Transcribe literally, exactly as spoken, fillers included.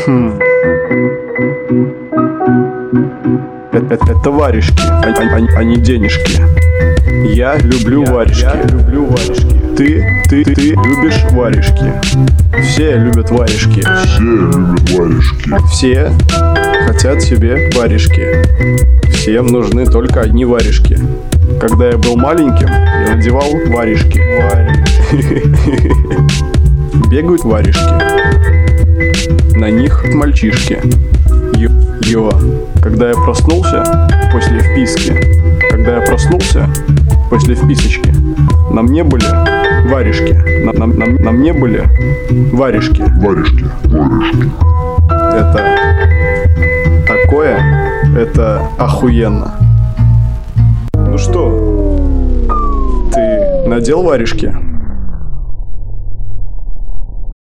Хм. Это, это, это варежки, а, а, а не денежки. Я люблю я, варежки. Я люблю варежки. Ты, ты, ты любишь варежки. Все любят варежки. Все любят варежки. Все хотят себе варежки. Всем нужны только одни варежки. Когда я был маленьким, я надевал варежки. Бегают варежки. На них мальчишки. Ё. Когда я проснулся после вписки, когда я проснулся после вписочки, на мне были варежки. На, на, на, на мне были варежки. Варежки, варежки. Это такое, это охуенно. Ну что, ты надел варежки?